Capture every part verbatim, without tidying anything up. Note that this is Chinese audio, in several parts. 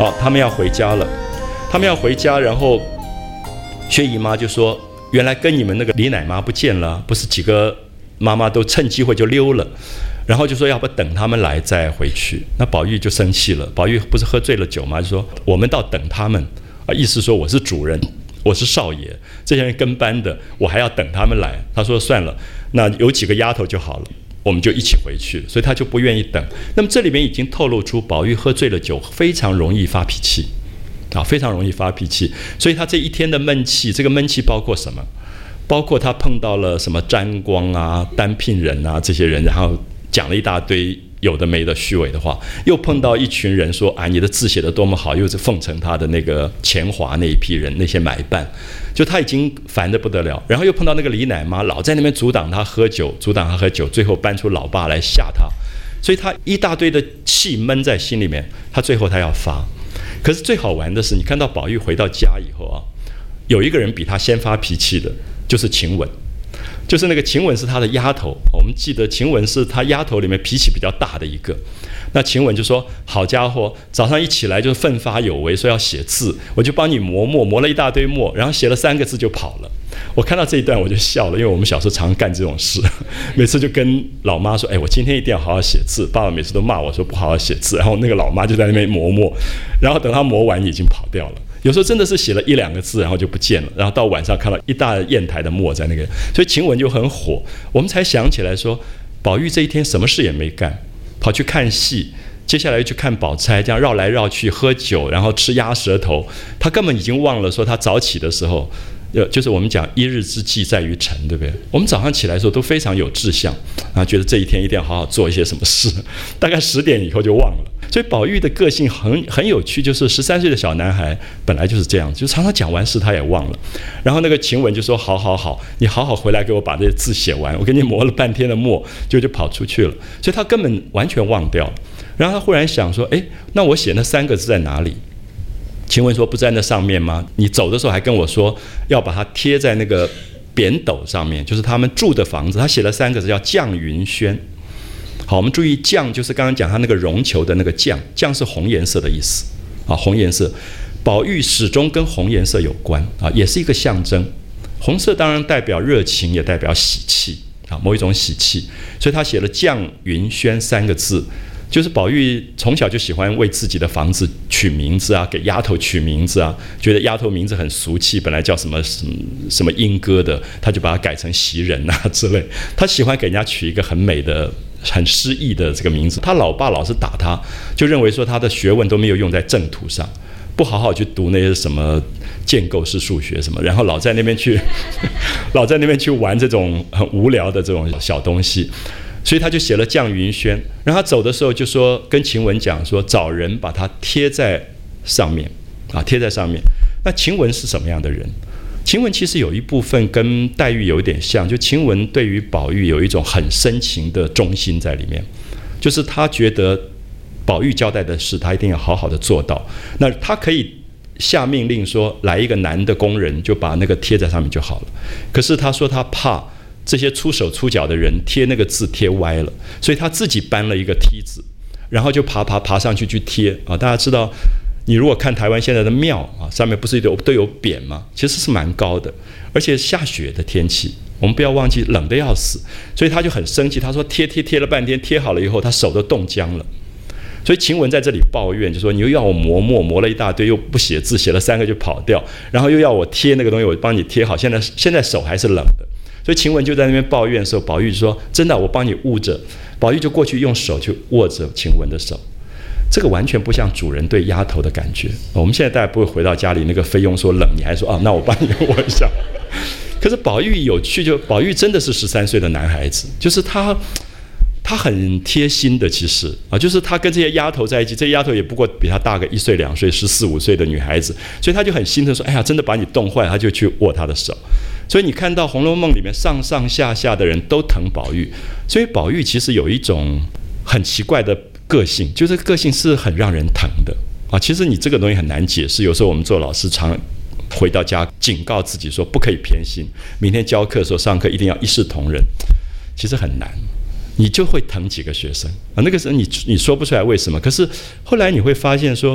好，他们要回家了，他们要回家，然后薛姨妈就说：“原来跟你们那个李奶妈不见了，不是几个妈妈都趁机会就溜了。”然后就说要不等他们来再回去。那宝玉就生气了，宝玉不是喝醉了酒吗？就说我们倒等他们啊，意思说我是主人，我是少爷，这些人跟班的，我还要等他们来。他说算了，那有几个丫头就好了，我们就一起回去，所以他就不愿意等。那么这里面已经透露出宝玉喝醉了酒非常容易发脾气啊，非常容易发脾气。所以他这一天的闷气，这个闷气包括什么？包括他碰到了什么沾光啊、单聘人啊这些人，然后讲了一大堆有的没的虚伪的话，又碰到一群人说啊，你的字写得多么好，又是奉承他的那个钱华那一批人，那些买办，就他已经烦得不得了。然后又碰到那个李奶妈，老在那边阻挡他喝酒，阻挡他喝酒，最后搬出老爸来吓他，所以他一大堆的气闷在心里面，他最后他要发。可是最好玩的是，你看到宝玉回到家以后啊，有一个人比他先发脾气的，就是晴雯。就是那个晴雯是他的丫头，我们记得晴雯是他丫头里面脾气比较大的一个。那晴雯就说：“好家伙，早上一起来就奋发有为，说要写字，我就帮你磨墨，磨了一大堆墨，然后写了三个字就跑了。”我看到这一段我就笑了，因为我们小时候常常干这种事，每次就跟老妈说：“哎，我今天一定要好好写字。”爸爸每次都骂我说不好好写字，然后那个老妈就在那边磨墨，然后等他磨完已经跑掉了。有时候真的是写了一两个字，然后就不见了，然后到晚上看到一大砚台的墨在那个，所以晴雯就很火。我们才想起来说，宝玉这一天什么事也没干，跑去看戏，接下来又去看宝钗，这样绕来绕去喝酒，然后吃鸭舌头，他根本已经忘了说他早起的时候，就是我们讲一日之计在于晨，对不对？我们早上起来的时候都非常有志向啊，觉得这一天一定要好好做一些什么事，大概十点以后就忘了。所以宝玉的个性很很有趣，就是十三岁的小男孩本来就是这样，就常常讲完事他也忘了。然后那个晴雯就说：“好好好，你好好回来给我把这些字写完，我给你磨了半天的墨，就就跑出去了。”所以他根本完全忘掉了。然后他忽然想说：“哎，那我写那三个字在哪里？”晴雯说：“不在那上面吗？你走的时候还跟我说要把它贴在那个匾斗上面，就是他们住的房子。他写了三个字叫绛云轩。”好，我们注意绛就是刚刚讲他那个绒球的那个绛，绛是红颜色的意思啊，红颜色。宝玉始终跟红颜色有关啊，也是一个象征。红色当然代表热情，也代表喜气啊，某一种喜气。所以他写了绛云轩三个字，就是宝玉从小就喜欢为自己的房子取名字啊，给丫头取名字啊，觉得丫头名字很俗气，本来叫什么什么什么莺歌的，他就把它改成袭人啊之类。他喜欢给人家取一个很美的、很诗意的这个名字。他老爸老是打他，就认为说他的学问都没有用在正途上，不好好去读那些什么建构式数学什么，然后老在那边去老在那边去玩这种很无聊的这种小东西。所以他就写了绛云轩，然后他走的时候就说跟晴雯讲说找人把它贴在上面啊，贴在上面。那晴雯是什么样的人？晴雯其实有一部分跟黛玉有一点像，就晴雯对于宝玉有一种很深情的忠心在里面，就是他觉得宝玉交代的事他一定要好好的做到。那他可以下命令说来一个男的工人就把那个贴在上面就好了，可是他说他怕这些粗手粗脚的人贴那个字贴歪了，所以他自己搬了一个梯子，然后就爬爬爬上去去贴啊。大家知道，你如果看台湾现在的庙啊，上面不是都都有匾吗？其实是蛮高的，而且下雪的天气，我们不要忘记冷得要死，所以他就很生气。他说贴贴贴了半天，贴好了以后，他手都冻僵了。所以晴雯在这里抱怨，就说你又要我磨墨，磨了一大堆，又不写字，写了三个就跑掉，然后又要我贴那个东西，我帮你贴好，现在现在手还是冷的。所以晴雯就在那边抱怨的时候，宝玉就说：“真的，我帮你捂着。”宝玉就过去用手去握着晴雯的手，这个完全不像主人对丫头的感觉。我们现在大家不会回到家里，那个菲佣说冷，你还说啊，那我帮你握一下。可是宝玉有趣，就宝玉真的是十三岁的男孩子，就是他。他很贴心的，其实啊，就是他跟这些丫头在一起，这些丫头也不过比他大个一岁两岁、十四五岁的女孩子，所以他就很心疼，说：“哎呀，真的把你冻坏了。”他就去握她的手。所以你看到《红楼梦》里面上上下下的人都疼宝玉，所以宝玉其实有一种很奇怪的个性，就是个性是很让人疼的啊。其实你这个东西很难解释，有时候我们做老师常回到家警告自己说不可以偏心，明天教课的时候上课一定要一视同仁，其实很难。你就会疼几个学生啊，那个时候你你说不出来为什么，可是后来你会发现说，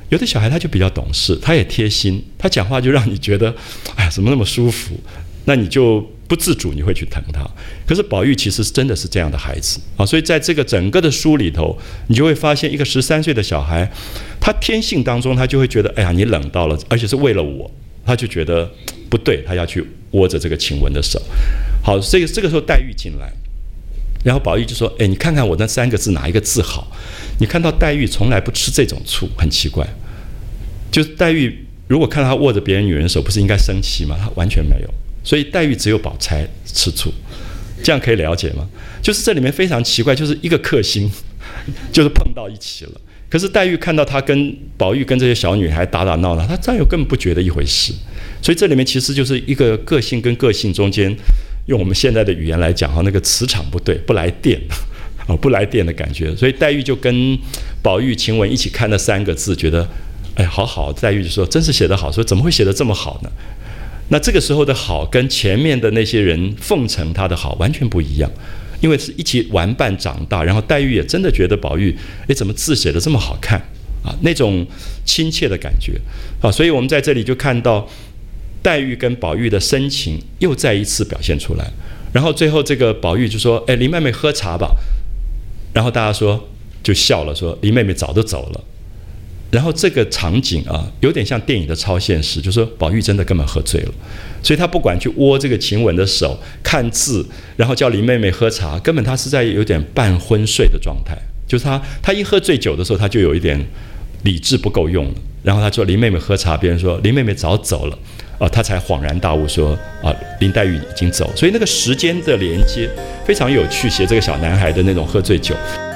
有的小孩他就比较懂事，他也贴心，他讲话就让你觉得，哎呀，怎么那么舒服？那你就不自主你会去疼他。可是宝玉其实真的是这样的孩子啊，所以在这个整个的书里头，你就会发现一个十三岁的小孩，他天性当中他就会觉得，哎呀，你冷到了，而且是为了我，他就觉得不对，他要去握着这个晴雯的手。好，这个这个时候黛玉进来。然后宝玉就说：“哎，你看看我那三个字哪一个字好？你看到黛玉从来不吃这种醋，很奇怪。就是黛玉如果看到她握着别人女人的手，不是应该生气吗？她完全没有。所以黛玉只有宝钗吃醋，这样可以了解吗？就是这里面非常奇怪，就是一个克星，就是碰到一起了。可是黛玉看到她跟宝玉跟这些小女孩打打闹闹，她再有根本不觉得一回事。所以这里面其实就是一个个性跟个性中间。”用我们现在的语言来讲，哈，那个磁场不对，不来电，啊，不来电的感觉。所以黛玉就跟宝玉、晴雯一起看那三个字，觉得，哎，好好。黛玉就说：“真是写得好。”说怎么会写得这么好呢？那这个时候的好，跟前面的那些人奉承他的好完全不一样，因为是一起玩伴长大，然后黛玉也真的觉得宝玉，哎，怎么字写得这么好看啊？那种亲切的感觉啊，所以我们在这里就看到。黛玉跟宝玉的深情又再一次表现出来，然后最后这个宝玉就说：“哎，林妹妹喝茶吧。”然后大家说就笑了，说林妹妹早都走了。然后这个场景啊，有点像电影的超现实，就是说宝玉真的根本喝醉了，所以他不管去握这个晴雯的手、看字，然后叫林妹妹喝茶，根本他是在有点半昏睡的状态，就是他他一喝醉酒的时候，他就有一点理智不够用了。然后他说林妹妹喝茶，别人说林妹妹早走了。啊，他才恍然大悟说啊，林黛玉已经走，所以那个时间的连接非常有趣，写这个小男孩的那种喝醉酒。